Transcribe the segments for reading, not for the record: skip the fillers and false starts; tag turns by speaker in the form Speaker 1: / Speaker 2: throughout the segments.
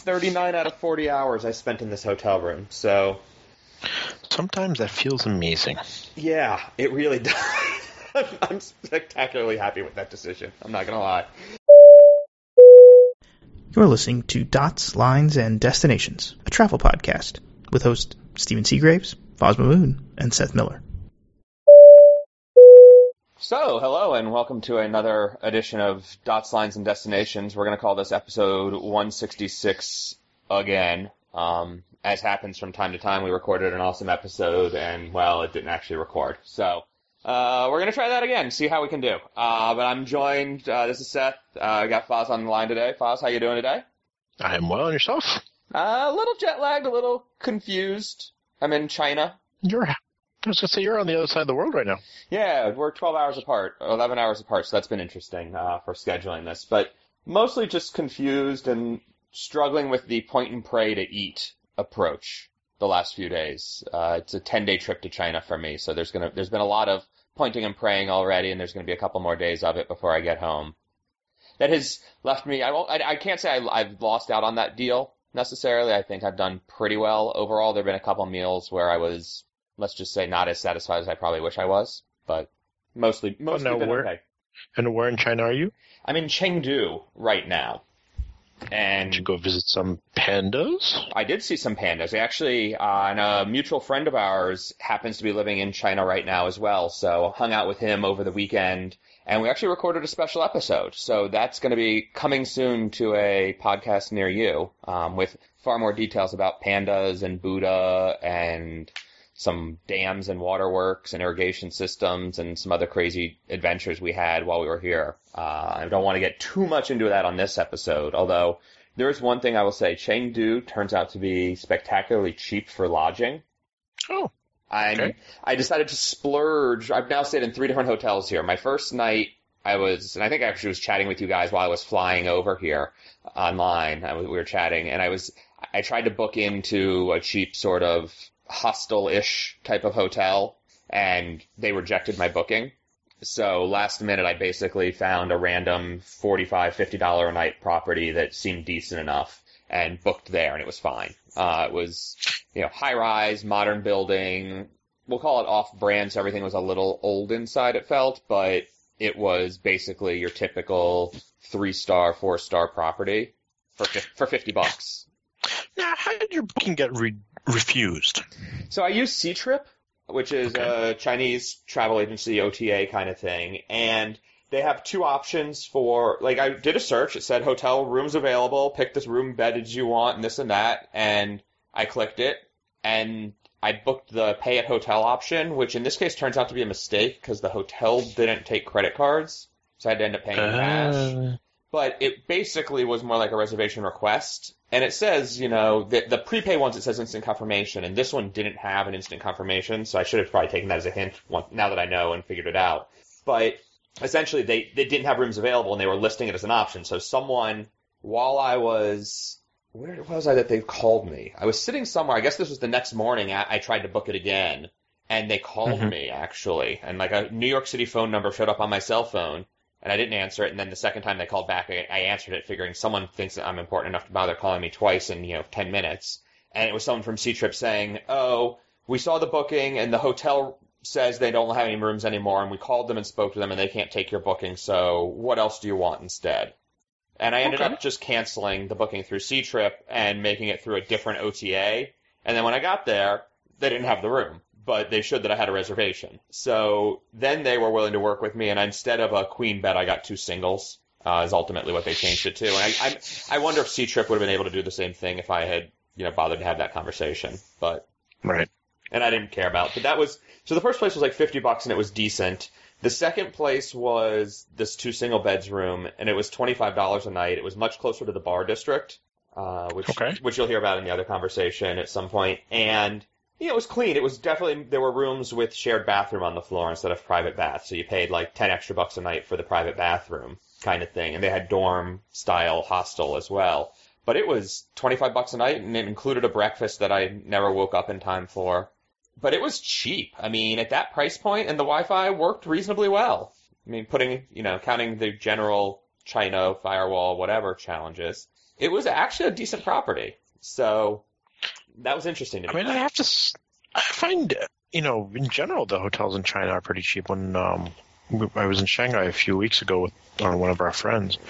Speaker 1: 39 out of 40 hours I spent in this hotel room, so...
Speaker 2: Sometimes that feels amazing.
Speaker 1: Yeah, it really does. I'm spectacularly happy with that decision. I'm not going to lie.
Speaker 3: You're listening to Dots, Lines, and Destinations, a travel podcast, with hosts Stephen Seagraves, Fosma Moon, and Seth Miller.
Speaker 1: So, hello and welcome to another edition of Dots, Lines, and Destinations. We're going to call this episode 166 again. As happens from time to time, we recorded an awesome episode and, well, it didn't actually record. So, we're going to try that again, see how we can do. But I'm joined, this is Seth. I got Foz on the line today. Foz, how you doing today?
Speaker 2: I am well, and yourself?
Speaker 1: A little jet-lagged, a little confused. I'm in China.
Speaker 2: I was going to say, you're on the other side of the world right now.
Speaker 1: Yeah, we're 12 hours apart, 11 hours apart, so that's been interesting for scheduling this. But mostly just confused and struggling with the point and pray to eat approach the last few days. It's a 10-day trip to China for me, so there's been a lot of pointing and praying already, and there's going to be a couple more days of it before I get home. That has left me, I can't say I've lost out on that deal necessarily. I think I've done pretty well overall. There have been a couple meals where I was, let's just say, not as satisfied as I probably wish I was, but mostly been okay.
Speaker 2: And where in China are you?
Speaker 1: I'm in Chengdu right now. And
Speaker 2: did you go visit some pandas?
Speaker 1: I did see some pandas. Actually, and a mutual friend of ours happens to be living in China right now as well, so hung out with him over the weekend, and we actually recorded a special episode. So that's going to be coming soon to a podcast near you, with far more details about pandas and Buddha and some dams and waterworks and irrigation systems and some other crazy adventures we had while we were here. I don't want to get too much into that on this episode, although there is one thing I will say. Chengdu turns out to be spectacularly cheap for lodging.
Speaker 2: Oh, okay.
Speaker 1: I decided to splurge. I've now stayed in 3 different hotels here. My first night, and I think I actually was chatting with you guys while I was flying over here online. We were chatting, and I tried to book into a cheap sort of hostel-ish type of hotel, and they rejected my booking. So last minute, I basically found a random $45, $50 a night property that seemed decent enough and booked there, and it was fine. It was, high-rise, modern building. We'll call it off-brand, so everything was a little old inside, it felt, but it was basically your typical 3-star, 4-star property for $50.
Speaker 2: Now, how did your booking get refused?
Speaker 1: So I used Ctrip, which is a Chinese travel agency, OTA kind of thing, and they have 2 options for, I did a search, it said hotel rooms available, pick this room beddage you want, and this and that, and I clicked it, and I booked the pay at hotel option, which in this case turns out to be a mistake, because the hotel didn't take credit cards, so I had to end up paying cash. But it basically was more like a reservation request. And it says, the prepay ones, it says instant confirmation, and this one didn't have an instant confirmation, so I should have probably taken that as a hint now that I know and figured it out. But essentially, they didn't have rooms available, and they were listing it as an option. So someone, while I was, where was I that they called me? I was sitting somewhere, I guess this was the next morning, I tried to book it again, and they called me, actually. And a New York City phone number showed up on my cell phone. And I didn't answer it, and then the second time they called back, I answered it, figuring someone thinks that I'm important enough to bother calling me twice in, 10 minutes. And it was someone from Ctrip saying, oh, we saw the booking, and the hotel says they don't have any rooms anymore, and we called them and spoke to them, and they can't take your booking, so what else do you want instead? And I ended up just canceling the booking through Ctrip and making it through a different OTA. And then when I got there, they didn't have the room, but they showed that I had a reservation. So then they were willing to work with me, and instead of a queen bed, I got 2 singles, is ultimately what they changed it to. And I wonder if Ctrip would have been able to do the same thing if I had, bothered to have that conversation. But
Speaker 2: right.
Speaker 1: And I didn't care about. But so the first place was $50, and it was decent. The second place was this 2 single beds room, and it was $25 a night. It was much closer to the bar district, which you'll hear about in the other conversation at some point. And it was clean. It was definitely, there were rooms with shared bathroom on the floor instead of private bath. So you paid 10 extra bucks a night for the private bathroom kind of thing. And they had dorm style hostel as well. But it was $25 a night, and it included a breakfast that I never woke up in time for. But it was cheap. I mean, at that price point, and the Wi-Fi worked reasonably well. I mean, counting the general China, firewall, whatever challenges. It was actually a decent property. So that was interesting to me.
Speaker 2: I mean, I find, in general, the hotels in China are pretty cheap. When I was in Shanghai a few weeks ago with one of our friends,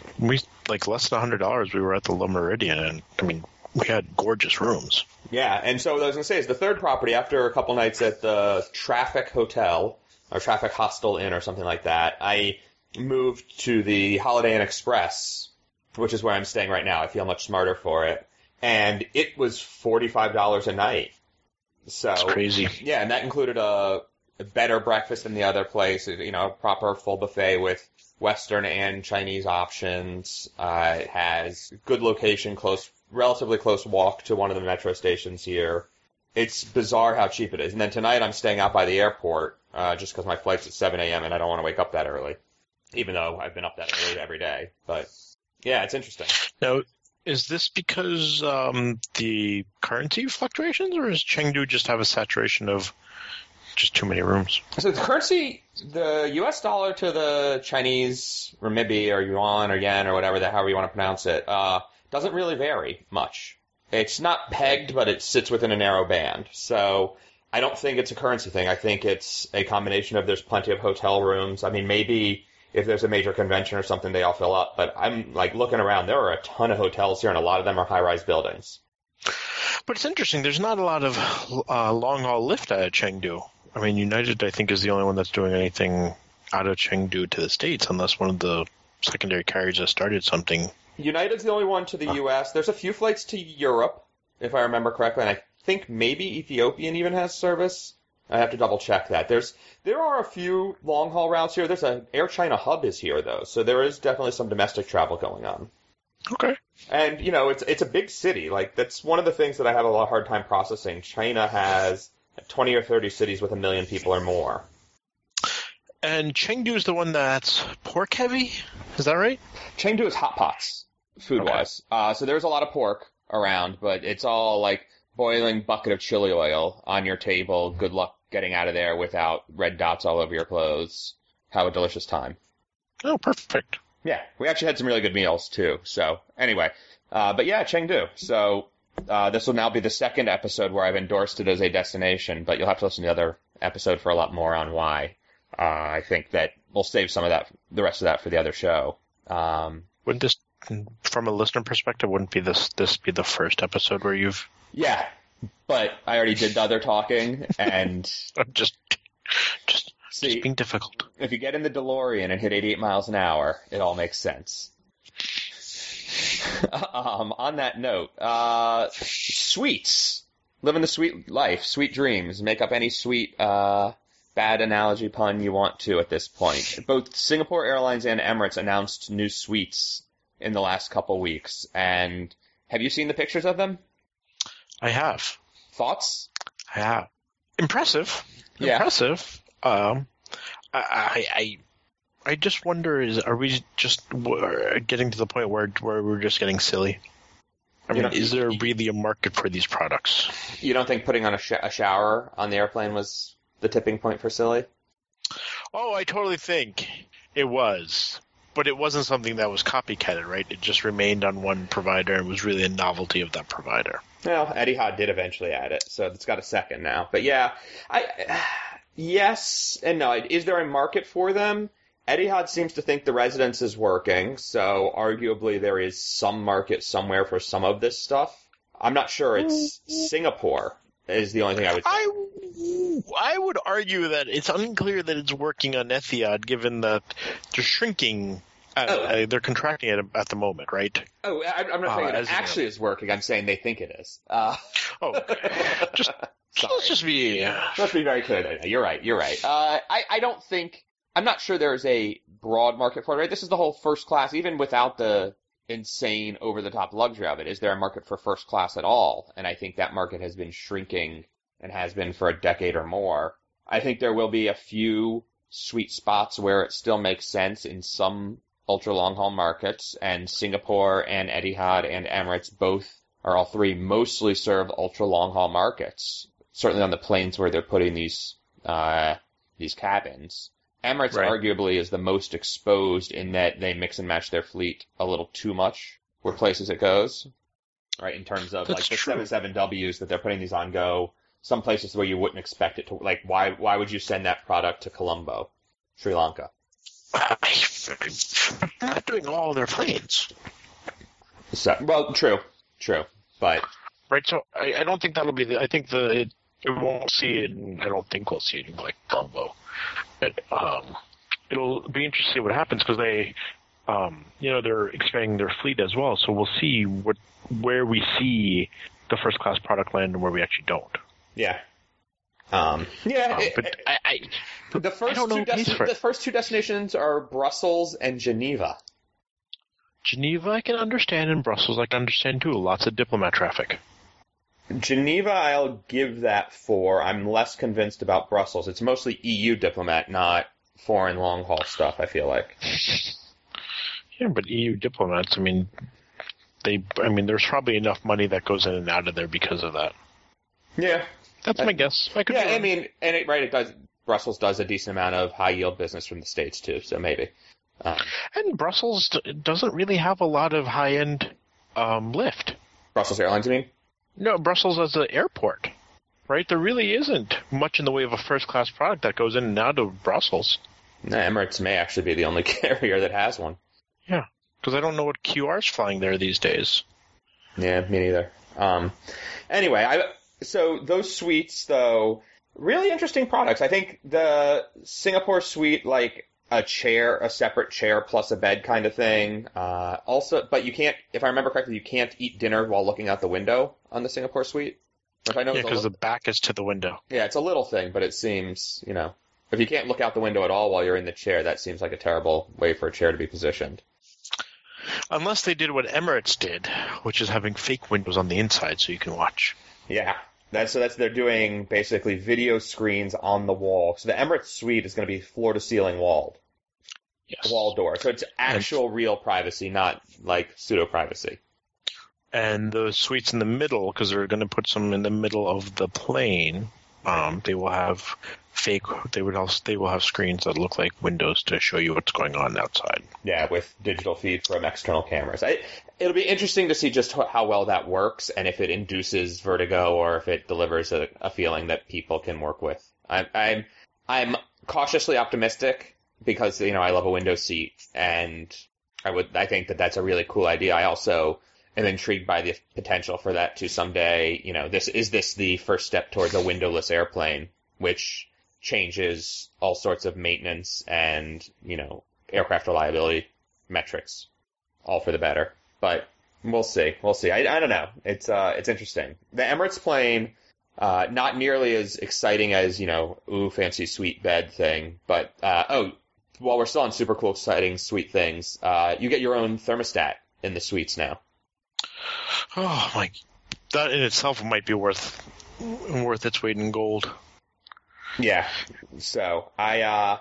Speaker 2: less than $100, we were at the Le Méridien, and I mean, we had gorgeous rooms.
Speaker 1: Yeah, and so what I was going to say is the third property, after a couple nights at the Traffic Hotel, or Traffic Hostel Inn or something like that, I moved to the Holiday Inn Express, which is where I'm staying right now. I feel much smarter for it. And it was $45 a night. So
Speaker 2: that's crazy.
Speaker 1: Yeah, and that included a better breakfast than the other place, a proper full buffet with Western and Chinese options. It has good location, relatively close walk to one of the metro stations here. It's bizarre how cheap it is. And then tonight I'm staying out by the airport, just because my flight's at 7 a.m. and I don't want to wake up that early, even though I've been up that early every day. But yeah, it's interesting.
Speaker 2: Now, is this because the currency fluctuations, or does Chengdu just have a saturation of just too many rooms?
Speaker 1: So the currency, the U.S. dollar to the Chinese renminbi or yuan or yen or whatever, however you want to pronounce it, doesn't really vary much. It's not pegged, but it sits within a narrow band. So I don't think it's a currency thing. I think it's a combination of there's plenty of hotel rooms. I mean, maybe if there's a major convention or something, they all fill up. But I'm looking around. There are a ton of hotels here, and a lot of them are high-rise buildings.
Speaker 2: But it's interesting. There's not a lot of long-haul lift out of Chengdu. I mean, United, I think, is the only one that's doing anything out of Chengdu to the States, unless one of the secondary carriers has started something. United's
Speaker 1: the only one to the U.S. There's a few flights to Europe, if I remember correctly, and I think maybe Ethiopian even has service. I have to double-check that. There are a few long-haul routes here. There's an Air China hub is here, though, so there is definitely some domestic travel going on.
Speaker 2: Okay.
Speaker 1: And, it's a big city. That's one of the things that I have a hard time processing. China has 20 or 30 cities with 1 million people or more.
Speaker 2: And Chengdu is the one that's pork-heavy? Is that right?
Speaker 1: Chengdu is hot pots, food-wise. Okay. So there's a lot of pork around, but it's all, boiling bucket of chili oil on your table. Good luck getting out of there without red dots all over your clothes. Have a delicious time.
Speaker 2: Oh, perfect.
Speaker 1: Yeah, we actually had some really good meals, too. So, anyway. But yeah, Chengdu. So, this will now be the second episode where I've endorsed it as a destination, but you'll have to listen to the other episode for a lot more on why. I think that we'll save some of that, the rest of that for the other show.
Speaker 2: Wouldn't this, from a listener perspective, wouldn't be this be the first episode where you've...
Speaker 1: Yeah, but I already did the other talking, and...
Speaker 2: I'm just being difficult.
Speaker 1: If you get in the DeLorean and hit 88 miles an hour, it all makes sense. On that note, sweets. Living the sweet life, sweet dreams. Make up any sweet, bad analogy pun you want to at this point. Both Singapore Airlines and Emirates announced new suites in the last couple weeks. And have you seen the pictures of them?
Speaker 2: I have.
Speaker 1: Thoughts?
Speaker 2: I have. Impressive.
Speaker 1: Yeah.
Speaker 2: Impressive. I just wonder, are we just getting to the point where we're just getting silly? I mean, is there really a market for these products? You
Speaker 1: don't think putting on a shower on the airplane was the tipping point for silly?
Speaker 2: Oh, I totally think it was. But it wasn't something that was copycatted, right? It just remained on one provider and was really a novelty of that provider.
Speaker 1: Well, Etihad did eventually add it, so it's got a second now. But yeah, yes and no. Is there a market for them? Etihad seems to think the residence is working, so arguably there is some market somewhere for some of this stuff. I'm not sure. It's Singapore is the only thing I would say.
Speaker 2: I would argue that it's unclear that it's working on Etihad, given that they're shrinking. They're contracting it at the moment, right?
Speaker 1: Oh, I'm not saying it actually is working. I'm saying they think it is.
Speaker 2: Okay. Let's be
Speaker 1: very clear. You're right. I don't think. I'm not sure there's a broad market for it, right? This is the whole first class, even without the insane over-the-top luxury of it. Is there a market for first class at all? And I think that market has been shrinking and has been for a decade or more. I think there will be a few sweet spots where it still makes sense in some ultra-long-haul markets, and Singapore and Etihad and Emirates all three mostly serve ultra-long-haul markets, certainly on the planes where they're putting these cabins. Emirates
Speaker 2: Right.
Speaker 1: arguably is the most exposed in that they mix and match their fleet a little too much where places it goes, right? In terms of
Speaker 2: That's
Speaker 1: like the
Speaker 2: true.
Speaker 1: 77Ws that they're putting these on go, some places where you wouldn't expect it to, like why would you send that product to Colombo, Sri Lanka?
Speaker 2: I'm not doing all their planes.
Speaker 1: So, well, true, but
Speaker 2: Right, so I don't think that'll be I think it won't see it, and I don't think we'll see it in, like, Colombo. It'll be interesting to see what happens, because they, they're expanding their fleet as well, so we'll see where we see the first-class product land and where we actually don't.
Speaker 1: yeah.
Speaker 2: But
Speaker 1: The first two destinations are Brussels and Geneva.
Speaker 2: Geneva I can understand, and Brussels I can understand too. Lots of diplomat traffic.
Speaker 1: Geneva, I'll give that 4. I'm less convinced about Brussels. It's mostly EU diplomat, not foreign long-haul stuff, I feel like.
Speaker 2: Yeah, but EU diplomats, there's probably enough money that goes in and out of there because of that.
Speaker 1: Yeah.
Speaker 2: That's my guess. I could be wrong.
Speaker 1: It does. Brussels does a decent amount of high-yield business from the States, too, so maybe.
Speaker 2: And Brussels doesn't really have a lot of high-end lift.
Speaker 1: Brussels Airlines, you mean?
Speaker 2: No, Brussels as an airport, right? There really isn't much in the way of a first-class product that goes in and out of Brussels.
Speaker 1: No, Emirates may actually be the only carrier that has one.
Speaker 2: Yeah, because I don't know what QR's flying there these days.
Speaker 1: Yeah, me neither. Anyway, so those suites, though, really interesting products. I think the Singapore suite, like a separate chair plus a bed kind of thing. But you can't, if I remember correctly, you can't eat dinner while looking out the window on the Singapore suite.
Speaker 2: Because the back is to the window.
Speaker 1: Yeah, it's a little thing, but it seems, if you can't look out the window at all while you're in the chair, that seems like a terrible way for a chair to be positioned.
Speaker 2: Unless they did what Emirates did, which is having fake windows on the inside so you can watch.
Speaker 1: Yeah. They're doing basically video screens on the wall. So the Emirates suite is going to be floor to ceiling walled.
Speaker 2: Yes.
Speaker 1: Wall door. So it's actual real privacy, not like pseudo privacy.
Speaker 2: And the suites in the middle, because they're going to put some in the middle of the plane, they will have they will have screens that look like windows to show you what's going on outside.
Speaker 1: Yeah, with digital feed from external cameras. It'll be interesting to see just how well that works, and if it induces vertigo or if it delivers a feeling that people can work with. I'm cautiously optimistic because I love a window seat, and I think that that's a really cool idea. I also am intrigued by the potential for that to someday. Is this the first step towards a windowless airplane, which changes all sorts of maintenance and, aircraft reliability metrics, all for the better. But we'll see. I don't know. It's interesting. The Emirates plane, not nearly as exciting as, fancy suite bed thing. But, while we're still on super cool, exciting suite things, you get your own thermostat in the suites now.
Speaker 2: Oh my, that in itself might be worth its weight in gold.
Speaker 1: Yeah, so I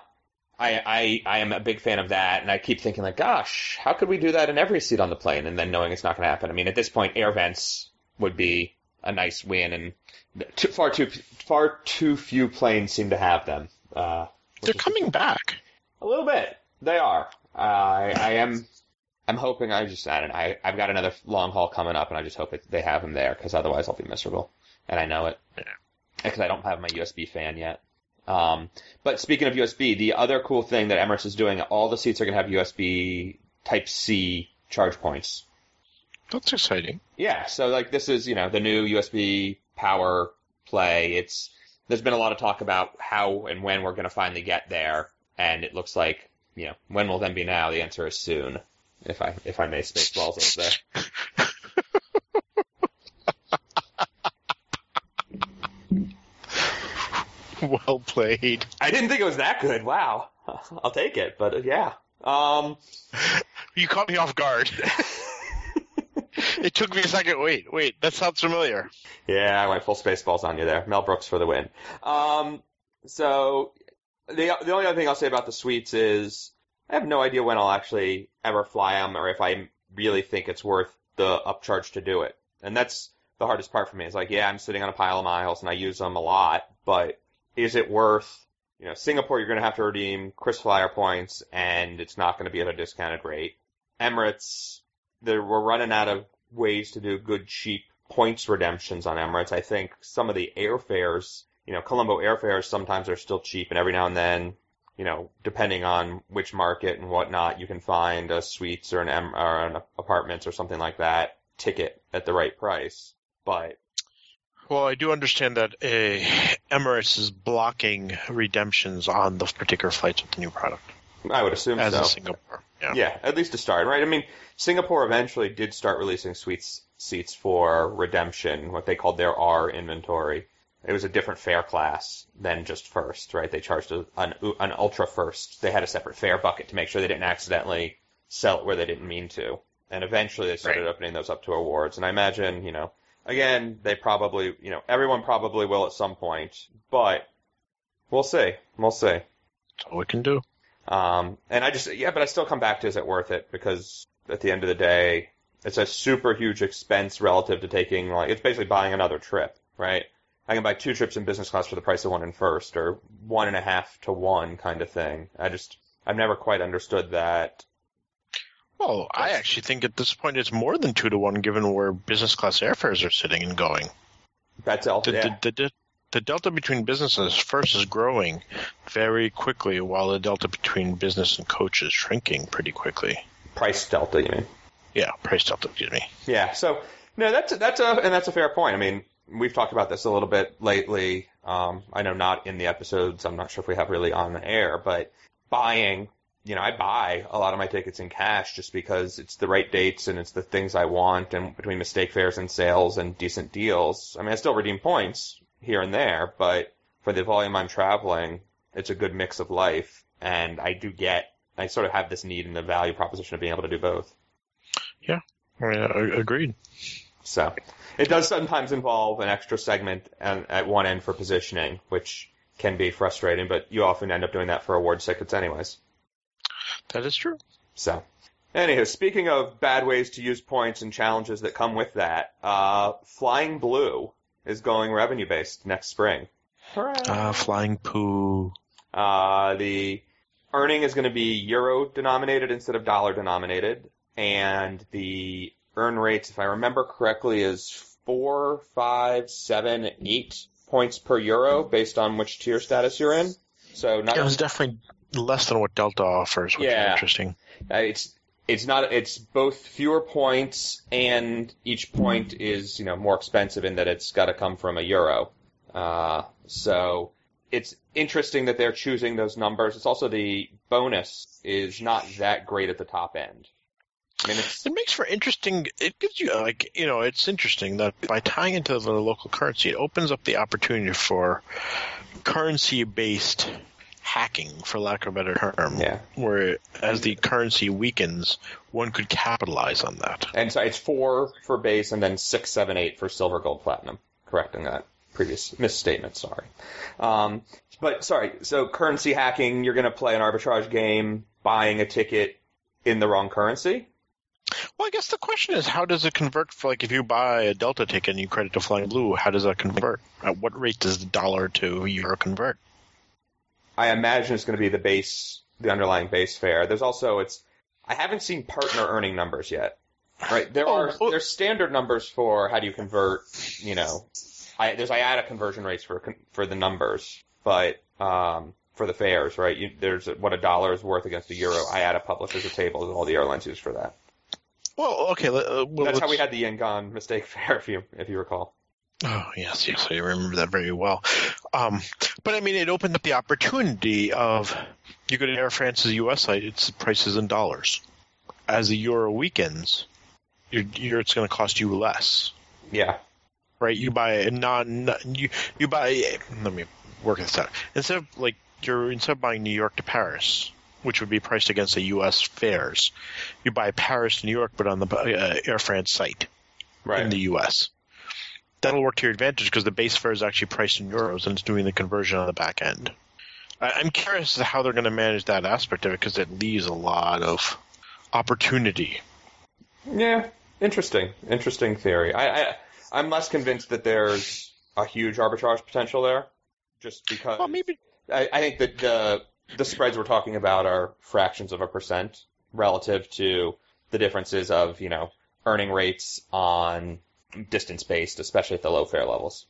Speaker 1: am a big fan of that, and I keep thinking like, gosh, how could we do that in every seat on the plane? And then knowing it's not going to happen. I mean, at this point, air vents would be a nice win, and far too few planes seem to have them.
Speaker 2: They're coming back
Speaker 1: a little bit. They are. I'm hoping. I don't know. I've got another long haul coming up, and I just hope they have them there, because otherwise I'll be miserable, and I know it.
Speaker 2: Yeah.
Speaker 1: Because I don't have my USB fan yet. But speaking of USB, the other cool thing that Emirates is doing, all the seats are going to have USB Type-C charge points.
Speaker 2: That's exciting.
Speaker 1: Yeah, so like this is, the new USB power play. There's been a lot of talk about how and when we're going to finally get there, and it looks like, when will then be now? The answer is soon, if I may Spaceballs there.
Speaker 2: Well played.
Speaker 1: I didn't think it was that good. Wow. I'll take it, but yeah.
Speaker 2: You caught me off guard. It took me a second. Wait, that sounds familiar.
Speaker 1: Yeah, I went full Spaceballs on you there. Mel Brooks for the win. So the only other thing I'll say about the suites is I have no idea when I'll actually ever fly them, or if I really think it's worth the upcharge to do it. And that's the hardest part for me. It's like, yeah, I'm sitting on a pile of miles and I use them a lot, but is it worth Singapore, you're going to have to redeem KrisFlyer points, and it's not going to be at a discounted rate. Emirates, we're running out of ways to do good, cheap points redemptions on Emirates. I think some of the airfares, Colombo airfares sometimes are still cheap, and every now and then, depending on which market and whatnot, you can find a suites or an apartments or something like that ticket at the right price. But
Speaker 2: well, I do understand that Emirates is blocking redemptions on those particular flights with the new product.
Speaker 1: I would assume
Speaker 2: as
Speaker 1: so.
Speaker 2: As Singapore.
Speaker 1: Yeah, at least to start, right? I mean, Singapore eventually did start releasing seats for redemption, what they called their R inventory. It was a different fare class than just first, right? They charged an ultra first. They had a separate fare bucket to make sure they didn't accidentally sell it where they didn't mean to. And eventually they started opening those up to awards. And I imagine, again, they probably, everyone probably will at some point, but we'll see. We'll see.
Speaker 2: That's all we can do.
Speaker 1: And but I still come back to, is it worth it? Because at the end of the day, it's a super huge expense relative to taking, it's basically buying another trip, right? I can buy 2 trips in business class for the price of 1 in first, or 1.5 to 1 kind of thing. I've never quite understood that.
Speaker 2: Well, I actually think at this point it's more than 2 to 1, given where business class airfares are sitting and going.
Speaker 1: That's all.
Speaker 2: The delta between businesses first is growing very quickly, while the delta between business and coach is shrinking pretty quickly.
Speaker 1: Price delta, you mean?
Speaker 2: Yeah, price delta, excuse me.
Speaker 1: Yeah, so no, that's a fair point. I mean, we've talked about this a little bit lately. I know not in the episodes. I'm not sure if we have really on the air, but buying. I buy a lot of my tickets in cash just because it's the right dates and it's the things I want, and between mistake fares and sales and decent deals. I mean, I still redeem points here and there, but for the volume I'm traveling, it's a good mix of life, and I sort of have this need in the value proposition of being able to do both.
Speaker 2: Yeah, agreed.
Speaker 1: So it does sometimes involve an extra segment at one end for positioning, which can be frustrating, but you often end up doing that for award tickets anyways.
Speaker 2: That is true.
Speaker 1: So, anywho, speaking of bad ways to use points and challenges that come with that, Flying Blue is going revenue-based next spring.
Speaker 2: Flying poo.
Speaker 1: The earning is going to be euro-denominated instead of dollar-denominated, and the earn rates, if I remember correctly, is 4, 5, 7, 8 points per euro based on which tier status you're in. So
Speaker 2: it was definitely less than what Delta offers, which is interesting.
Speaker 1: It's both fewer points, and each point is more expensive in that it's got to come from a euro. So it's interesting that they're choosing those numbers. It's also the bonus is not that great at the top end. I mean, it
Speaker 2: makes for interesting. It gives you it's interesting that by tying into the local currency, it opens up the opportunity for currency-based hacking, for lack of a better term.
Speaker 1: Yeah.
Speaker 2: Where as the currency weakens, one could capitalize on that.
Speaker 1: And so it's 4 for base, and then 6, 7, 8 for silver, gold, platinum. Correcting that previous misstatement. Sorry. So currency hacking, you're going to play an arbitrage game, buying a ticket in the wrong currency.
Speaker 2: Well, I guess the question is, how does it convert? For, if you buy a Delta ticket and you credit to Flying Blue, how does that convert? At what rate does the dollar to euro convert?
Speaker 1: I imagine it's going to be the underlying base fare. There's also I haven't seen partner earning numbers yet. Right? There's standard numbers for how do you convert. There's IATA conversion rates for the numbers, but for the fares, right? There's what $1 is worth against the euro. IATA publishes a table of all the airlines use for that.
Speaker 2: Well, okay.
Speaker 1: That's how we had the Yangon mistake fare, if you recall.
Speaker 2: Oh, yes, I remember that very well. But I mean, it opened up the opportunity of you go to Air France's U.S. site, its prices in dollars. As the euro weakens, it's going to cost you less.
Speaker 1: Yeah.
Speaker 2: Right? You buy you buy. Let me work this out. Instead of buying New York to Paris, which would be priced against the U.S. fares, you buy Paris to New York, but on the Air France site in the U.S. That'll work to your advantage because the base fare is actually priced in euros and it's doing the conversion on the back end. I'm curious as to how they're going to manage that aspect of it because it leaves a lot of opportunity.
Speaker 1: Yeah, interesting theory. I'm less convinced that there's a huge arbitrage potential there, just because.
Speaker 2: Well, maybe
Speaker 1: I think that the spreads we're talking about are fractions of a percent relative to the differences of, earning rates on distance-based, especially at the low fare levels.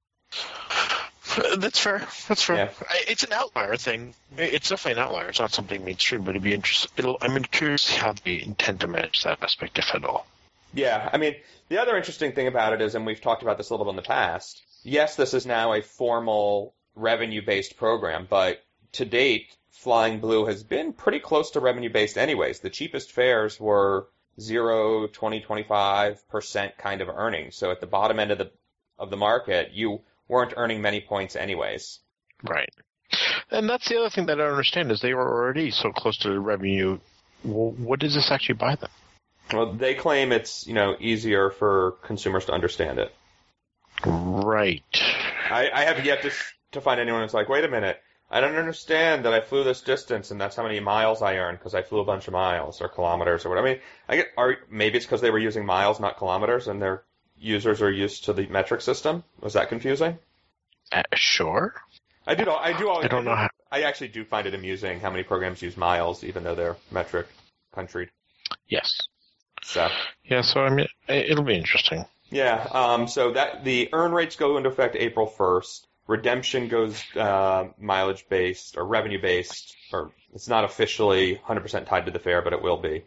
Speaker 2: That's fair.
Speaker 1: Yeah.
Speaker 2: It's an outlier thing. It's definitely an outlier. It's not something mainstream, but it'd be interesting. I'm curious how they intend to manage that aspect, if at all.
Speaker 1: Yeah, I mean, the other interesting thing about it is, and we've talked about this a little bit in the past, yes, this is now a formal revenue-based program, but to date, Flying Blue has been pretty close to revenue-based anyways. The cheapest fares were 0, 20, 25% kind of earnings. So at the bottom end of the market, you weren't earning many points anyways.
Speaker 2: Right. And that's the other thing that I don't understand is they were already so close to the revenue. Well, what does this actually buy them?
Speaker 1: Well, they claim it's, easier for consumers to understand it.
Speaker 2: Right.
Speaker 1: I have yet to find anyone who's like, wait a minute, I don't understand that I flew this distance and that's how many miles I earned because I flew a bunch of miles or kilometers or whatever. I mean, maybe it's because they were using miles, not kilometers, and their users are used to the metric system. Was that confusing?
Speaker 2: Sure.
Speaker 1: I don't know
Speaker 2: how.
Speaker 1: I actually do find it amusing how many programs use miles, even though they're metric country.
Speaker 2: Yes.
Speaker 1: So.
Speaker 2: Yeah. So I mean, it'll be interesting.
Speaker 1: Yeah. So that the earn rates go into effect April 1st. Redemption goes mileage based or revenue based, or it's not officially 100% tied to the fare, but it will be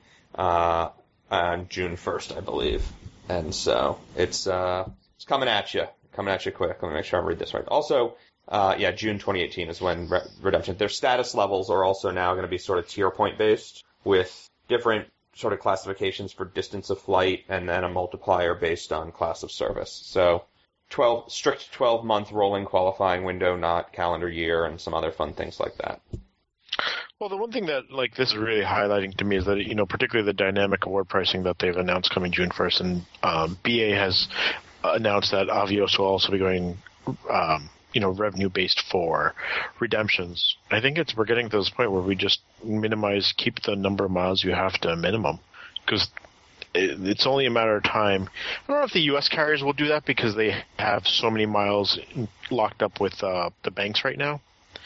Speaker 1: on June 1st, I believe. And so it's coming at you quick. Let me make sure I read this right. Also, June 2018 is when redemption. Their status levels are also now going to be sort of tier point based with different sort of classifications for distance of flight and then a multiplier based on class of service. So strict 12-month rolling qualifying window, not calendar year, and some other fun things like that.
Speaker 2: Well, the one thing that this is really highlighting to me is that, particularly the dynamic award pricing that they've announced coming June 1st, and BA has announced that Avios will also be going, revenue-based for redemptions. I think we're getting to this point where we just keep the number of miles you have to a minimum, because it's only a matter of time. I don't know if the U.S. carriers will do that because they have so many miles locked up with the banks right now.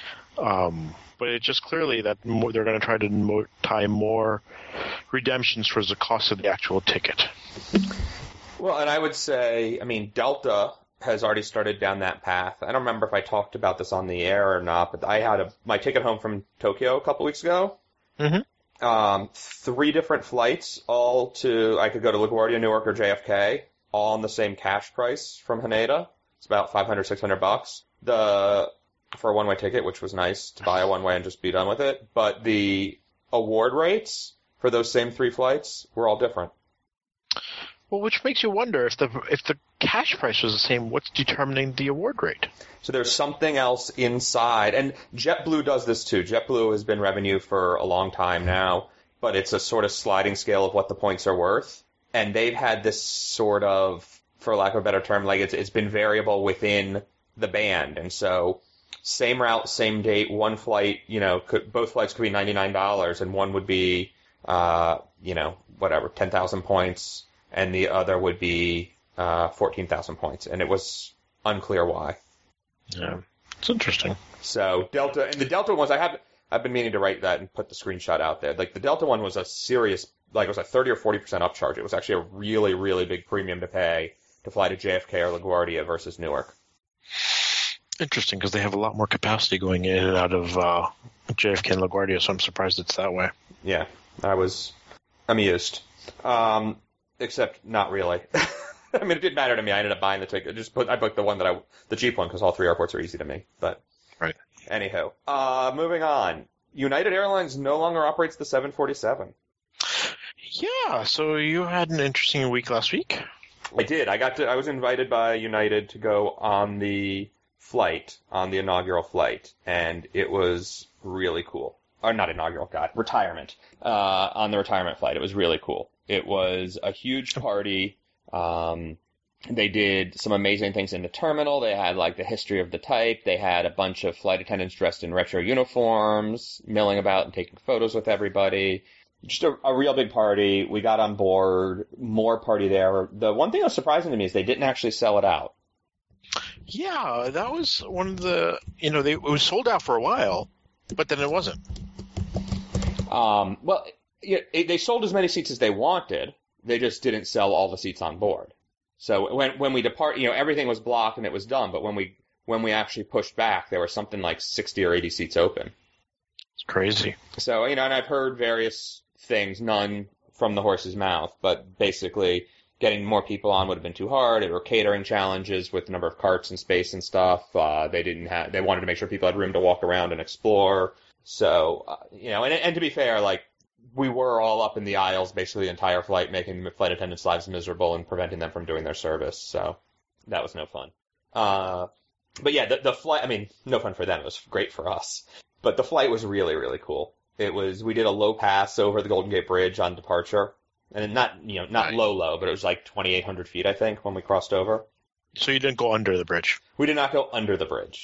Speaker 2: But it's just clearly that they're going to try to tie more redemptions for the cost of the actual ticket.
Speaker 1: Well, and I would say, Delta has already started down that path. I don't remember if I talked about this on the air or not, but I had my ticket home from Tokyo a couple weeks ago. Mm-hmm. 3 different flights, I could go to LaGuardia, Newark, or JFK, all on the same cash price from Haneda. It's about $500, $600. For a one-way ticket, which was nice to buy a one-way and just be done with it. But the award rates for those same 3 flights were all different.
Speaker 2: Well, which makes you wonder if the cash price was the same, what's determining the award rate?
Speaker 1: So there's something else inside, and JetBlue does this too. JetBlue has been revenue for a long time now, but it's a sort of sliding scale of what the points are worth, and they've had this sort of, for lack of a better term, it's been variable within the band, and so same route, same date, one flight, both flights could be $99, and one would be, 10,000 points, and the other would be 14,000 points, and it was unclear why.
Speaker 2: Yeah, it's interesting.
Speaker 1: So Delta, and the Delta ones, I've been meaning to write that and put the screenshot out there. Like the Delta one was a serious, it was a 30 or 40% upcharge. It was actually a really, really big premium to pay to fly to JFK or LaGuardia versus Newark.
Speaker 2: Interesting, because they have a lot more capacity going in and out of JFK and LaGuardia, so I'm surprised it's that way.
Speaker 1: Yeah, I was amused. Except not really. It didn't matter to me. I ended up buying the ticket. I booked the cheap one, because all 3 airports are easy to me. But
Speaker 2: right.
Speaker 1: Anyhow, moving on. United Airlines no longer operates the 747.
Speaker 2: Yeah, so you had an interesting week last week.
Speaker 1: I did. I was invited by United to go on the inaugural flight, and it was really cool. Or not inaugural, God, retirement. On the retirement flight, it was really cool. It was a huge party. They did some amazing things in the terminal. They had the history of the type. They had a bunch of flight attendants dressed in retro uniforms, milling about and taking photos with everybody. Just a real big party. We got on board, more party there. The one thing that was surprising to me is they didn't actually sell it out.
Speaker 2: Yeah, that was one of the, it was sold out for a while, but then it wasn't.
Speaker 1: Well, they sold as many seats as they wanted. They just didn't sell all the seats on board. So when we depart, everything was blocked and it was done. But when we actually pushed back, there were something like 60 or 80 seats open.
Speaker 2: It's crazy.
Speaker 1: So, and I've heard various things, none from the horse's mouth, but basically getting more people on would have been too hard. There were catering challenges with the number of carts and space and stuff. They wanted to make sure people had room to walk around and explore. So, and to be fair, like, we were all up in the aisles basically the entire flight, making the flight attendants' lives miserable and preventing them from doing their service. So that was no fun. But yeah, the flight, I mean, no fun for them. It was great for us. But the flight was really, really cool. We did a low pass over the Golden Gate Bridge on departure. And not low, but it was like 2,800 feet, I think, when we crossed over.
Speaker 2: So you didn't go under the bridge?
Speaker 1: We did not go under the bridge.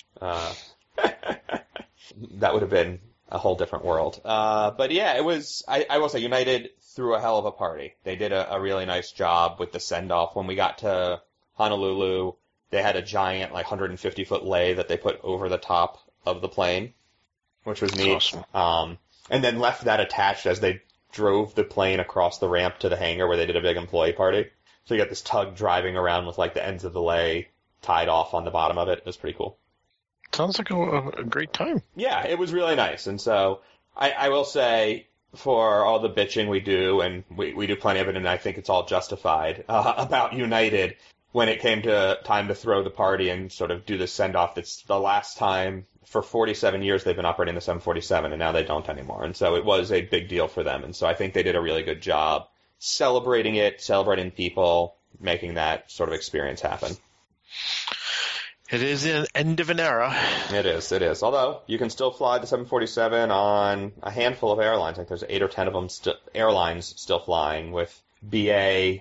Speaker 1: That would have been a whole different world. But yeah, it was, I will say, United threw a hell of a party. They did a really nice job with the send-off. When we got to Honolulu, they had a giant, 150-foot lei that they put over the top of the plane, which was neat.
Speaker 2: Awesome.
Speaker 1: And then left that attached as they drove the plane across the ramp to the hangar where they did a big employee party. So you got this tug driving around with, the ends of the lei tied off on the bottom of it. It was pretty cool.
Speaker 2: Sounds like a great time.
Speaker 1: Yeah, it was really nice. And so I will say, for all the bitching we do, and we do plenty of it, and I think it's all justified, about United, when it came to time to throw the party and sort of do the send-off, it's the last time for 47 years they've been operating the 747, and now they don't anymore. And so it was a big deal for them. And so I think they did a really good job celebrating it, celebrating people, making that sort of experience happen.
Speaker 2: It is the end of an era.
Speaker 1: It is. Although, you can still fly the 747 on a handful of airlines. I think there's 8 or 10 of them airlines still flying, with BA,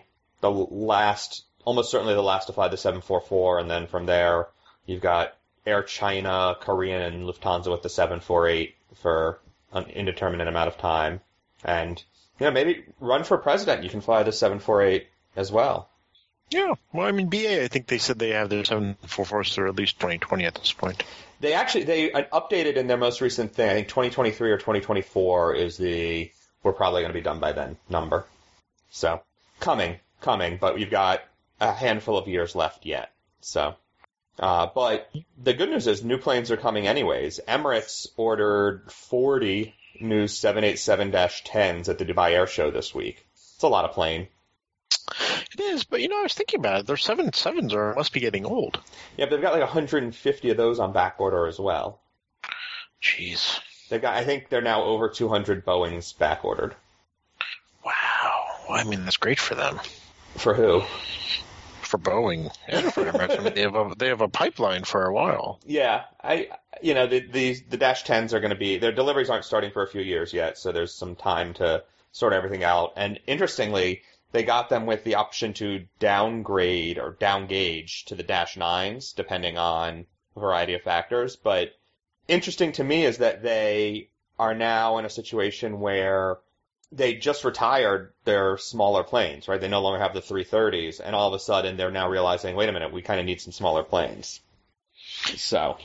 Speaker 1: almost certainly the last to fly the 744, and then from there, you've got Air China, Korean, and Lufthansa with the 748 for an indeterminate amount of time. And, maybe run for president, you can fly the 748 as well.
Speaker 2: Yeah, well, I mean, BA, I think they said they have their 744s through at least 2020 at this point.
Speaker 1: They updated in their most recent thing. I think 2023 or 2024 is we're probably going to be done by then number. So, coming, but we've got a handful of years left yet. So, but the good news is new planes are coming anyways. Emirates ordered 40 new 787-10s at the Dubai Air Show this week. It's a lot of plane.
Speaker 2: It is, but I was thinking about it. Their 777s must be getting old.
Speaker 1: Yeah, but they've got 150 of those on back order as well.
Speaker 2: Jeez.
Speaker 1: I think they're now over 200 Boeings back ordered.
Speaker 2: Wow. Well, I mean, that's great for them.
Speaker 1: For who?
Speaker 2: For Boeing and for Emirates. I mean, they have a pipeline for a while.
Speaker 1: Yeah, the Dash 10s are going to be, their deliveries aren't starting for a few years yet, so there's some time to sort everything out. And interestingly, they got them with the option to downgrade or downgauge to the Dash 9s, depending on a variety of factors. But interesting to me is that they are now in a situation where they just retired their smaller planes, right? They no longer have the 330s, and all of a sudden they're now realizing, wait a minute, we kind of need some smaller planes. So,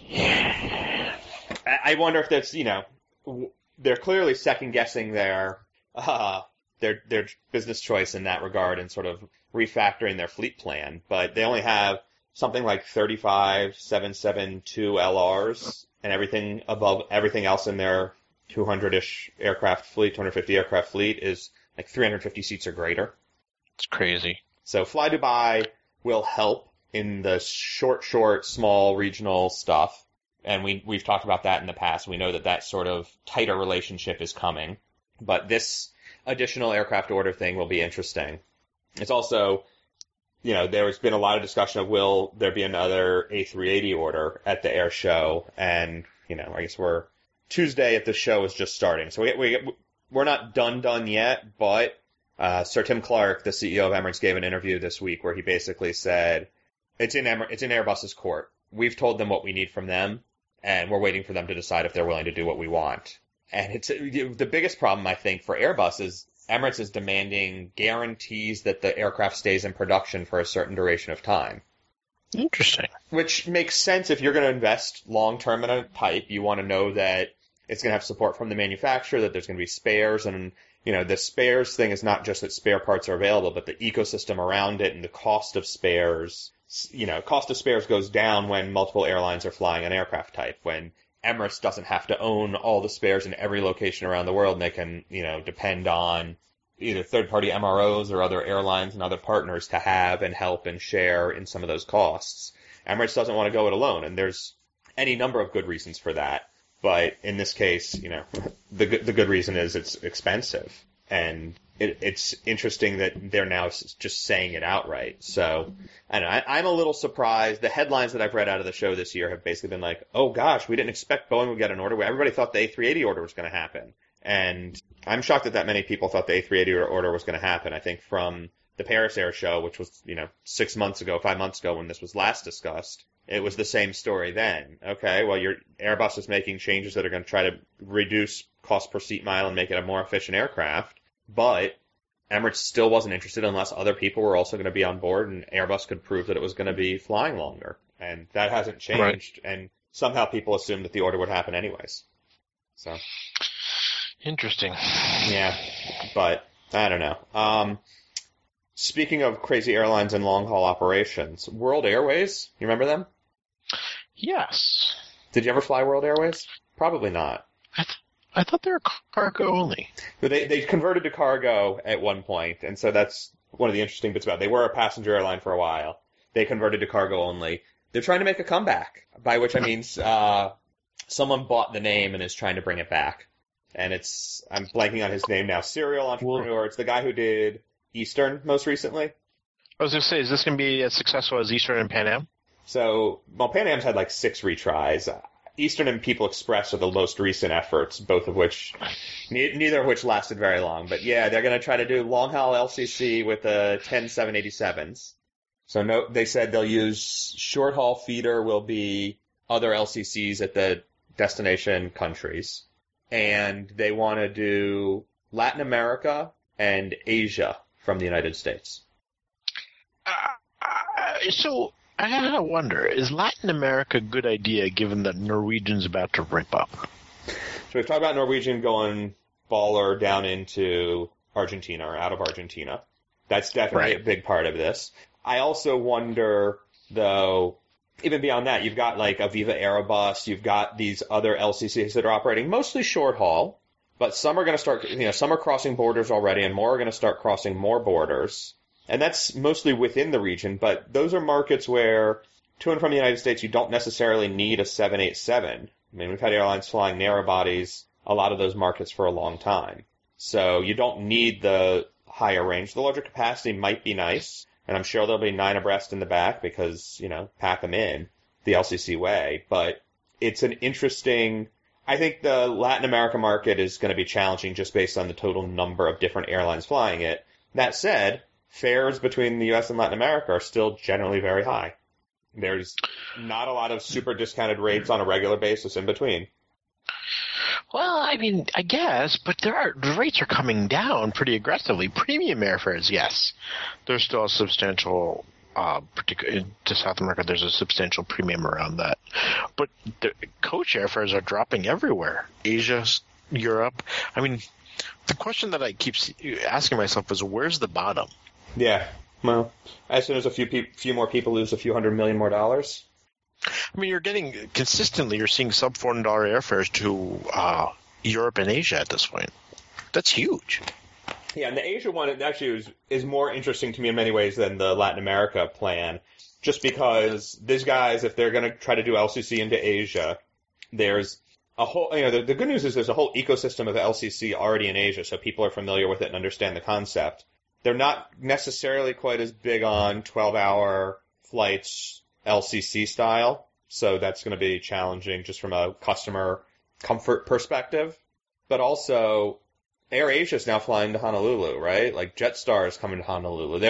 Speaker 1: I wonder if that's, they're clearly second-guessing their business choice in that regard and sort of refactoring their fleet plan, but they only have something like 35 772 LRs, and everything else in their 200-ish aircraft fleet, 250 aircraft fleet is 350 seats or greater.
Speaker 2: It's crazy.
Speaker 1: So Fly Dubai will help in the short, small regional stuff, and we've talked about that in the past. We know that sort of tighter relationship is coming, but this additional aircraft order thing will be interesting. It's also, there's been a lot of discussion of will there be another A380 order at the air show, and, I guess Tuesday at the show is just starting. So we're not done yet, but Sir Tim Clark, the CEO of Emirates, gave an interview this week where he basically said, it's in Airbus's court. We've told them what we need from them, and we're waiting for them to decide if they're willing to do what we want. And the biggest problem, I think, for Airbus is Emirates is demanding guarantees that the aircraft stays in production for a certain duration of time.
Speaker 2: Interesting.
Speaker 1: Which makes sense if you're going to invest long-term in a type. You want to know that it's going to have support from the manufacturer, that there's going to be spares, and the spares thing is not just that spare parts are available, but the ecosystem around it and the cost of spares. Cost of spares goes down when multiple airlines are flying an aircraft type. When Emirates doesn't have to own all the spares in every location around the world, and they can, depend on either third-party MROs or other airlines and other partners to have and help and share in some of those costs. Emirates doesn't want to go it alone, and there's any number of good reasons for that. But in this case, the good reason is it's expensive, and it's interesting that they're now just saying it outright. So I don't know, I'm a little surprised. The headlines that I've read out of the show this year have basically been like, "Oh gosh, we didn't expect Boeing would get an order. Everybody thought the A380 order was going to happen." And I'm shocked that many people thought the A380 order was going to happen. I think from the Paris Air Show, which was, 5 months ago when this was last discussed, it was the same story then. Okay, well, your Airbus is making changes that are going to try to reduce cost per seat mile and make it a more efficient aircraft, but Emirates still wasn't interested unless other people were also going to be on board, and Airbus could prove that it was going to be flying longer. And that hasn't changed, right. And somehow people assumed that the order would happen anyways. So...
Speaker 2: Interesting.
Speaker 1: Yeah, but I don't know. Speaking of crazy airlines and long-haul operations, World Airways, you remember them?
Speaker 2: Yes.
Speaker 1: Did you ever fly World Airways? Probably not.
Speaker 2: I thought they were cargo only.
Speaker 1: They converted to cargo at one point, and so that's one of the interesting bits about it. They were a passenger airline for a while. They converted to cargo only. They're trying to make a comeback, by which I mean someone bought the name and is trying to bring it back. And I'm blanking on his name now. Serial entrepreneur. It's the guy who did Eastern most recently.
Speaker 2: I was going to say, is this going to be as successful as Eastern and Pan Am?
Speaker 1: So, Pan Am's had like 6 retries. Eastern and People Express are the most recent efforts, both of which, neither of which lasted very long. But yeah, they're going to try to do long-haul LCC with 10 787s. So no, they said they'll use short-haul feeder will be other LCCs at the destination countries. And they want to do Latin America and Asia from the United States.
Speaker 2: So I gotta wonder, is Latin America a good idea given that Norwegian's about to rip up?
Speaker 1: So we've talked about Norwegian going baller down into Argentina or out of Argentina. That's definitely a big part of this. I also wonder, though, even beyond that, you've got like Aviva Aerobus, you've got these other LCCs that are operating mostly short haul, but some are going to start, some are crossing borders already and more are going to start crossing more borders. And that's mostly within the region, but those are markets where to and from the United States, you don't necessarily need a 787. I mean, we've had airlines flying narrow bodies, a lot of those markets for a long time. So you don't need the higher range. The larger capacity might be nice. And I'm sure there'll be 9 abreast in the back because, pack them in the LCC way. But it's an interesting, I think the Latin America market is going to be challenging just based on the total number of different airlines flying it. That said, fares between the U.S. and Latin America are still generally very high. There's not a lot of super discounted rates on a regular basis in between.
Speaker 2: Well, I mean, I guess, but the rates are coming down pretty aggressively. Premium airfares, yes. There's still a substantial, particularly to South America, there's a substantial premium around that. But the coach airfares are dropping everywhere. Asia, Europe. I mean, the question that I keep asking myself is, where's the bottom?
Speaker 1: Yeah. Well, as soon as a few more people lose a few $100 million more.
Speaker 2: I mean, you're seeing sub $400 airfares to Europe and Asia at this point. That's huge.
Speaker 1: Yeah, and the Asia one actually is more interesting to me in many ways than the Latin America plan, just because these guys, if they're going to try to do LCC into Asia, there's a whole, the good news is there's a whole ecosystem of LCC already in Asia, so people are familiar with it and understand the concept. They're not necessarily quite as big on 12-hour flights LCC style, so that's going to be challenging just from a customer comfort perspective. But also, AirAsia is now flying to Honolulu, right? Like Jetstar is coming to Honolulu.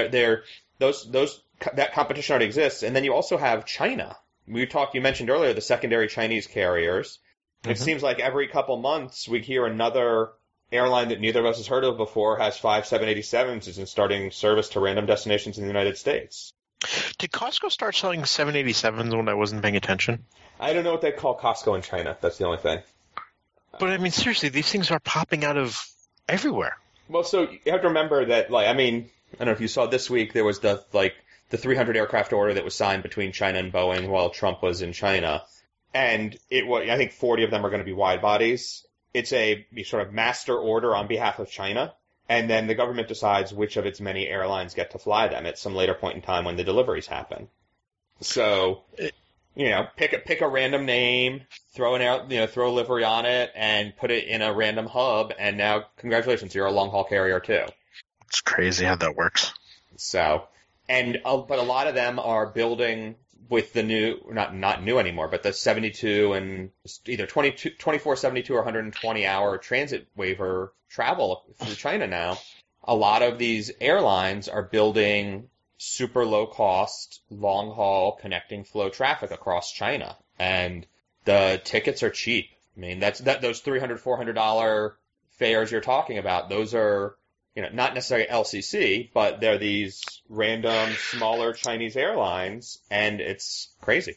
Speaker 1: That competition already exists, and then you also have China. You mentioned earlier the secondary Chinese carriers. Mm-hmm. It seems like every couple months we hear another airline that neither of us has heard of before has 5 787s and starting service to random destinations in the United States.
Speaker 2: Did Costco start selling 787s when I wasn't paying attention?
Speaker 1: I don't know what they call Costco in China. That's the only thing.
Speaker 2: But I mean, seriously, these things are popping out of everywhere.
Speaker 1: Well, so you have to remember that, like, I mean, I don't know if you saw this week, there was the 300 aircraft order that was signed between China and Boeing while Trump was in China. And I think 40 of them are going to be wide bodies. It's a sort of master order on behalf of China. And then the government decides which of its many airlines get to fly them at some later point in time when the deliveries happen. So, pick a random name, throw a livery on it, and put it in a random hub, and now, congratulations, you're a long-haul carrier too.
Speaker 2: It's crazy how that works.
Speaker 1: So, but a lot of them are building with the new, not new anymore, but the 72 and either 24, 72, or 120-hour transit waiver travel through China now. A lot of these airlines are building super low-cost, long-haul connecting flow traffic across China, and the tickets are cheap. I mean, those $300, $400 fares you're talking about, those are, not necessarily LCC, but they're these random, smaller Chinese airlines, and it's crazy.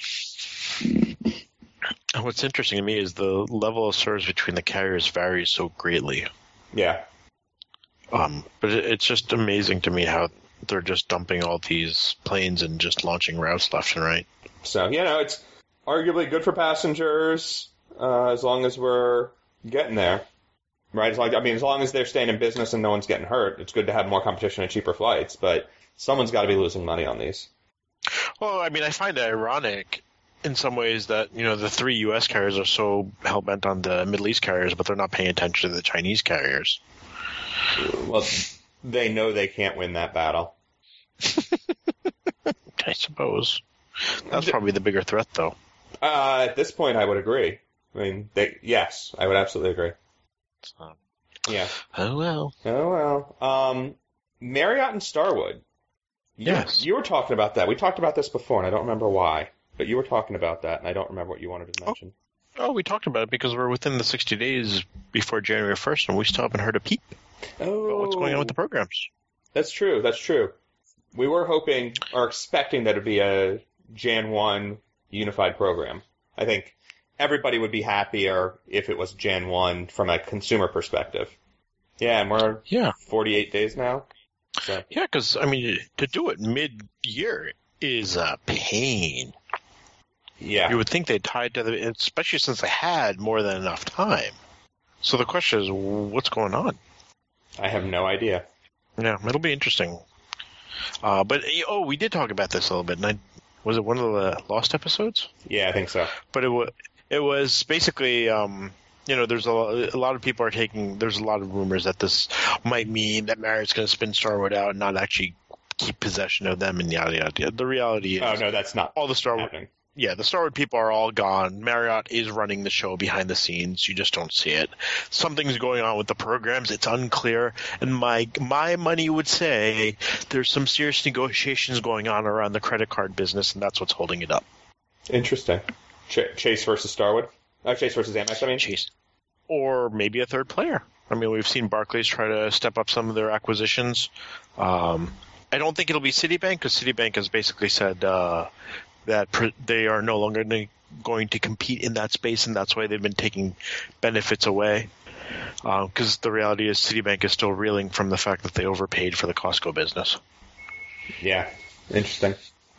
Speaker 2: And what's interesting to me is the level of service between the carriers varies so greatly.
Speaker 1: Yeah.
Speaker 2: But it's just amazing to me how they're just dumping all these planes and just launching routes left and right.
Speaker 1: So, it's arguably good for passengers, as long as we're getting there. Right? As long as they're staying in business and no one's getting hurt, it's good to have more competition and cheaper flights, but someone's got to be losing money on these.
Speaker 2: Well, I mean, I find it ironic in some ways that, the 3 U.S. carriers are so hell-bent on the Middle East carriers, but they're not paying attention to the Chinese carriers.
Speaker 1: Well, they know they can't win that battle.
Speaker 2: I suppose. That's probably the bigger threat, though.
Speaker 1: At this point, I would agree. I mean, yes, I would absolutely agree. Yeah.
Speaker 2: Oh, well.
Speaker 1: Marriott and Starwood.
Speaker 2: Yes.
Speaker 1: You were talking about that. We talked about this before, and I don't remember why. But you were talking about that, and I don't remember what you wanted to mention.
Speaker 2: Oh, we talked about it because we're within the 60 days before January 1st, and we still haven't heard a peep about what's going on with the programs.
Speaker 1: That's true. We were hoping or expecting that it would be a Jan 1 unified program. I think everybody would be happier if it was Jan 1 from a consumer perspective. Yeah, and we're 48 days now. So.
Speaker 2: Yeah, because, I mean, to do it mid-year is a pain.
Speaker 1: Yeah.
Speaker 2: You would think they'd tie it to especially since they had more than enough time. So the question is, what's going on?
Speaker 1: I have no idea.
Speaker 2: Yeah, it'll be interesting. But we did talk about this a little bit. And was it one of the lost episodes?
Speaker 1: Yeah, I think so.
Speaker 2: But it was basically, there's a lot of people are there's a lot of rumors that this might mean that Marriott's going to spin Starwood out and not actually keep possession of them and yada yada. The reality is,
Speaker 1: oh no, that's not
Speaker 2: all the Starwood.
Speaker 1: Happening.
Speaker 2: Yeah, the Starwood people are all gone. Marriott is running the show behind the scenes. You just don't see it. Something's going on with the programs. It's unclear. And my money would say there's some serious negotiations going on around the credit card business, and that's what's holding it up.
Speaker 1: Interesting. Chase versus Starwood? Chase versus Amex, I mean?
Speaker 2: Chase. Or maybe a third player. I mean, we've seen Barclays try to step up some of their acquisitions. I don't think it'll be Citibank, because Citibank has basically said that they are no longer going to compete in that space, and that's why they've been taking benefits away. Because the reality is Citibank is still reeling from the fact that they overpaid for the Costco business.
Speaker 1: Yeah, interesting.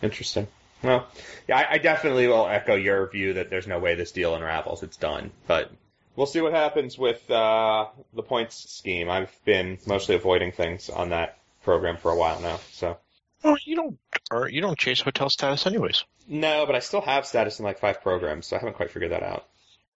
Speaker 1: Well, yeah, I definitely will echo your view that there's no way this deal unravels. It's done. But we'll see what happens with the points scheme. I've been mostly avoiding things on that program for a while now. So.
Speaker 2: Oh, you don't chase hotel status anyways.
Speaker 1: No, but I still have status in like 5 programs, so I haven't quite figured that out.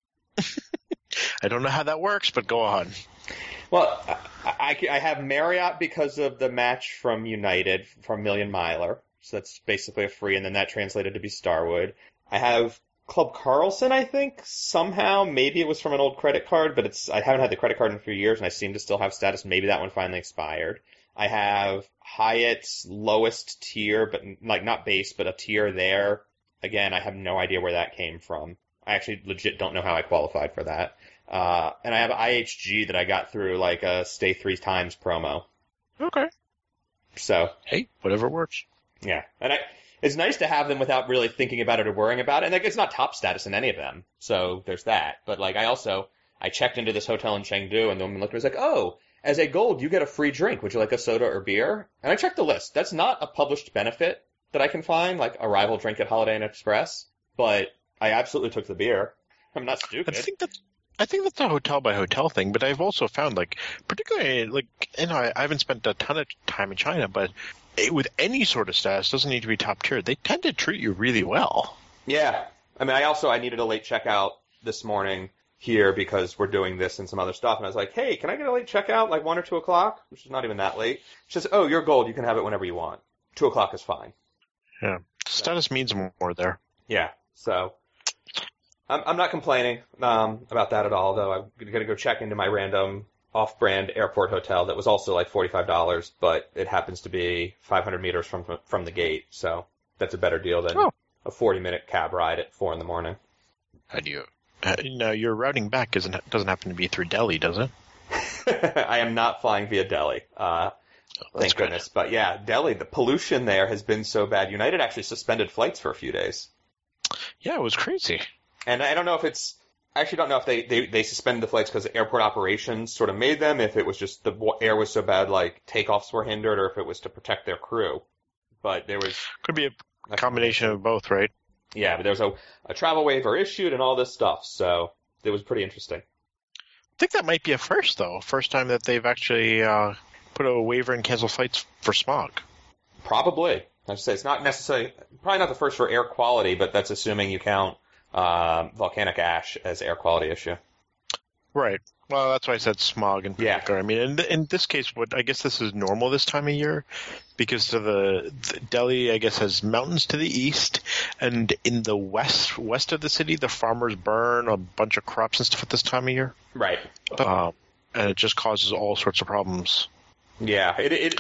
Speaker 2: I don't know how that works, but go on.
Speaker 1: Well, I have Marriott because of the match from United, from Million Miler. So that's basically a free, and then that translated to be Starwood. I have Club Carlson, I think, somehow. Maybe it was from an old credit card, but I haven't had the credit card in a few years, and I seem to still have status. Maybe that one finally expired. I have Hyatt's lowest tier, but like not base, but a tier there. Again, I have no idea where that came from. I actually legit don't know how I qualified for that. And I have IHG that I got through like a stay 3 times promo.
Speaker 2: Okay.
Speaker 1: So.
Speaker 2: Hey, whatever works.
Speaker 1: Yeah, and it's nice to have them without really thinking about it or worrying about it. And like, it's not top status in any of them, so there's that. But like, I checked into this hotel in Chengdu, and the woman looked at me and was like, "Oh, as a gold, you get a free drink. Would you like a soda or beer?" And I checked the list. That's not a published benefit that I can find, like arrival drink at Holiday Inn Express. But I absolutely took the beer. I'm not stupid.
Speaker 2: I think that's a hotel by hotel thing, but I've also found, like, particularly, like, I haven't spent a ton of time in China, but with any sort of status, doesn't need to be top tier. They tend to treat you really well.
Speaker 1: Yeah. I mean, I needed a late checkout this morning here because we're doing this and some other stuff. And I was like, hey, can I get a late checkout, like 1 or 2 o'clock? Which is not even that late. She says, oh, you're gold. You can have it whenever you want. 2 o'clock is fine.
Speaker 2: Yeah. Status means more there.
Speaker 1: Yeah. So I'm not complaining about that at all, though. I'm going to go check into my random off-brand airport hotel that was also like $45, but it happens to be 500 meters from the gate. So that's a better deal than a 40-minute cab ride at 4 in the morning.
Speaker 2: How do you... no, your routing back doesn't happen to be through Delhi, does it?
Speaker 1: I am not flying via Delhi. Thank goodness. But yeah, Delhi, the pollution there has been so bad. United actually suspended flights for a few days.
Speaker 2: Yeah, it was crazy.
Speaker 1: And I don't know if I actually don't know if they suspended the flights because airport operations sort of made them, if it was just the air was so bad, like takeoffs were hindered, or if it was to protect their crew. But there was...
Speaker 2: Could be a combination of both, right?
Speaker 1: Yeah, but there was a travel waiver issued and all this stuff, so it was pretty interesting.
Speaker 2: I think that might be a first, though. First time that they've actually put a waiver and canceled flights for smog.
Speaker 1: Probably. I should say it's not necessarily, probably not the first for air quality, but that's assuming you count volcanic ash as air quality issue.
Speaker 2: Right. Well, that's why I said smog in particular. Yeah. I mean, in this case, I guess this is normal this time of year because the Delhi, I guess, has mountains to the east, and in the west of the city, the farmers burn a bunch of crops and stuff at this time of year.
Speaker 1: Right.
Speaker 2: And it just causes all sorts of problems.
Speaker 1: Yeah.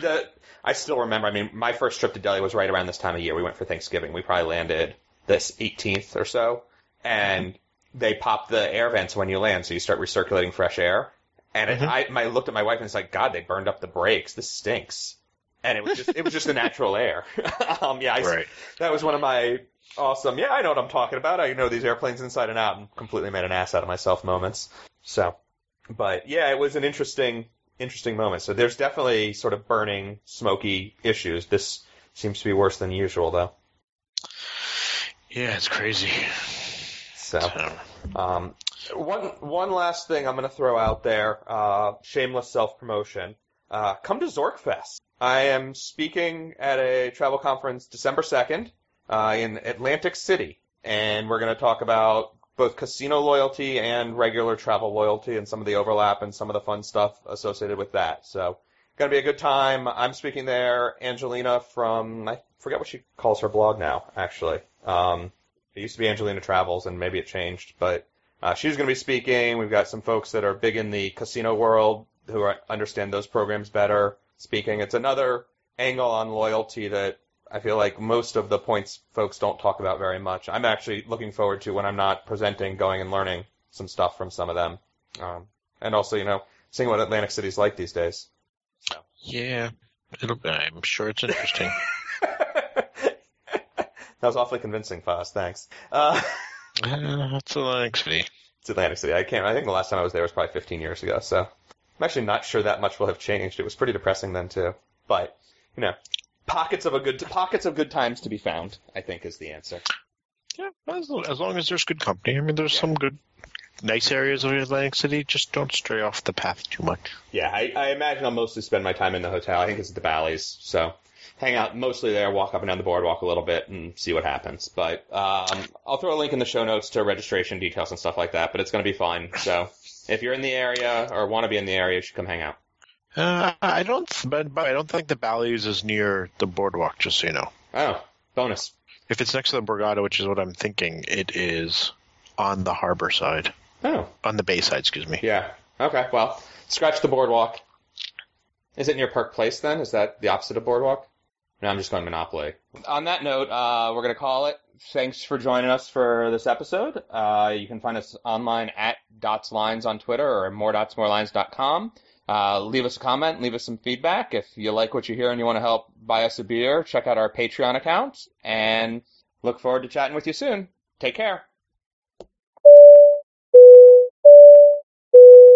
Speaker 1: I still remember. I mean, my first trip to Delhi was right around this time of year. We went for Thanksgiving. We probably landed this 18th or so, and they pop the air vents when you land, so you start recirculating fresh air. And I looked at my wife and it's like, God, they burned up the brakes. This stinks. And it was just the natural air. Right. That was one of my awesome. Yeah, I know what I'm talking about. I know these airplanes inside and out, and completely made an ass out of myself moments. So, but yeah, it was an interesting moment. So there's definitely sort of burning, smoky issues. This seems to be worse than usual, though.
Speaker 2: Yeah, it's crazy.
Speaker 1: So, one last thing I'm going to throw out there, shameless self-promotion. Come to Zorkfest. I am speaking at a travel conference December 2nd in Atlantic City, and we're going to talk about both casino loyalty and regular travel loyalty and some of the overlap and some of the fun stuff associated with that. So, going to be a good time. I'm speaking there. Angelina from, I forget what she calls her blog now, actually. It used to be Angelina Travels, and maybe it changed, but she's going to be speaking. We've got some folks that are big in the casino world who understand those programs better speaking. It's another angle on loyalty that I feel like most of the points folks don't talk about very much. I'm actually looking forward to, when I'm not presenting, going and learning some stuff from some of them. And also, seeing what Atlantic City's like these days. So.
Speaker 2: Yeah, I'm sure it's interesting.
Speaker 1: That was awfully convincing, Foz. Thanks.
Speaker 2: It's Atlantic City.
Speaker 1: It's Atlantic City. I think the last time I was there was probably 15 years ago, so I'm actually not sure that much will have changed. It was pretty depressing then, too. But, pockets of good times to be found, I think, is the answer.
Speaker 2: Yeah, as long as there's good company. I mean, there's some good, nice areas of Atlantic City. Just don't stray off the path too much.
Speaker 1: Yeah, I imagine I'll mostly spend my time in the hotel. I think it's at the Bally's, so hang out mostly there, walk up and down the boardwalk a little bit, and see what happens. But I'll throw a link in the show notes to registration details and stuff like that, but it's going to be fun. So if you're in the area or want to be in the area, you should come hang out.
Speaker 2: I don't think the Bally's is near the boardwalk, just so you know.
Speaker 1: Oh, bonus.
Speaker 2: If it's next to the Borgata, which is what I'm thinking, it is on the harbor side.
Speaker 1: Oh.
Speaker 2: On the bay side, excuse me.
Speaker 1: Yeah. Okay, well, scratch the boardwalk. Is it near Park Place, then? Is that the opposite of boardwalk? No, I'm just going Monopoly. On that note, we're going to call it. Thanks for joining us for this episode. You can find us online at DotsLines on Twitter or moredotmorelines.com. Leave us a comment, leave us some feedback. If you like what you hear and you want to help buy us a beer, check out our Patreon account, and look forward to chatting with you soon. Take care.